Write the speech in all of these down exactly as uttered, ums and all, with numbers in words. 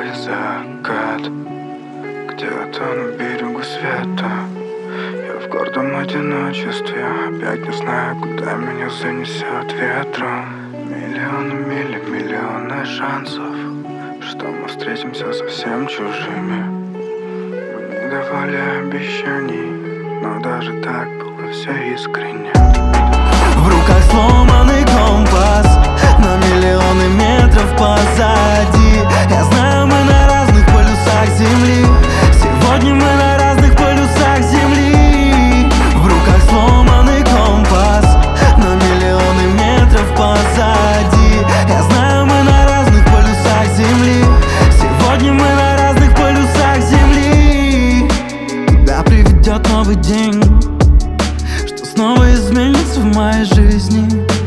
или закат, где-то на берегу света. Я в гордом одиночестве, опять не знаю, куда меня занесет ветром. Миллионы миль, миллионы шансов, что мы встретимся совсем чужими. Мы не давали обещаний, но даже так было все искренне. В руках сломанный компас, на миллионы метров позади. Я знаю, мы на разных полюсах земли. Сегодня мы на разных полюсах земли. В руках сломанный компас, на миллионы метров позади. Я знаю, мы на разных полюсах земли. Сегодня мы на разных полюсах земли. Куда приведет новый день? Что снова изменится в моей жизни?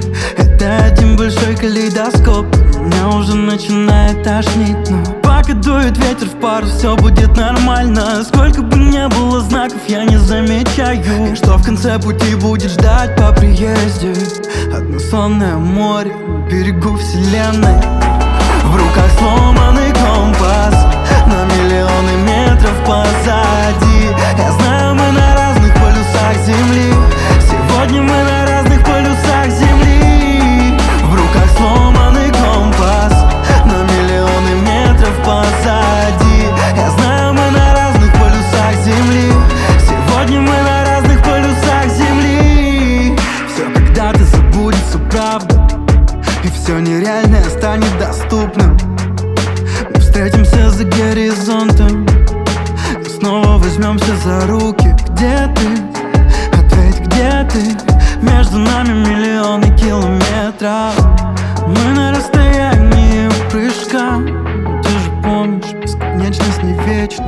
Это один большой калейдоскоп, меня уже начинает тошнить. Но пока дует ветер в пару, все будет нормально. Сколько бы ни было знаков, я не замечаю, что в конце пути будет ждать по приезде. Одно сонное море на берегу вселенной. В руках сломанный компас, на миллионы метров позади. Я знаю, мы на разных полюсах земли. Сегодня мы на разных полюсах земли. В руках сломанный компас, на миллионы метров позади. Я знаю, мы на разных полюсах земли. Сегодня мы на разных полюсах земли. Все когда-то забудется, правда, и все нереальное станет доступным. Мы встретимся за горизонтом и снова возьмемся за руки. Где ты? Ответь, где ты? Между нами миллионы километров. Мы на расстоянии прыжка. Ты же помнишь, бесконечность не вечна.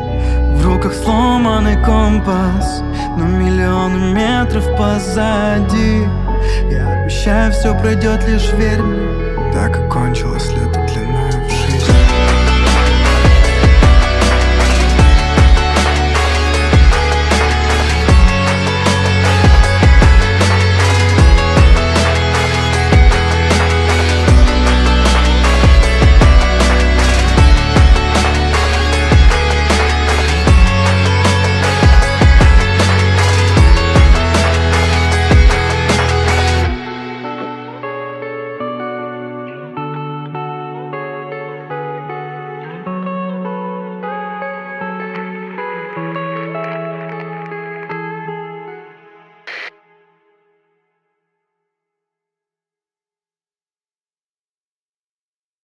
В руках сломанный компас, но миллионы метров позади. Я обещаю, все пройдет, лишь верь мне. Так и кончилась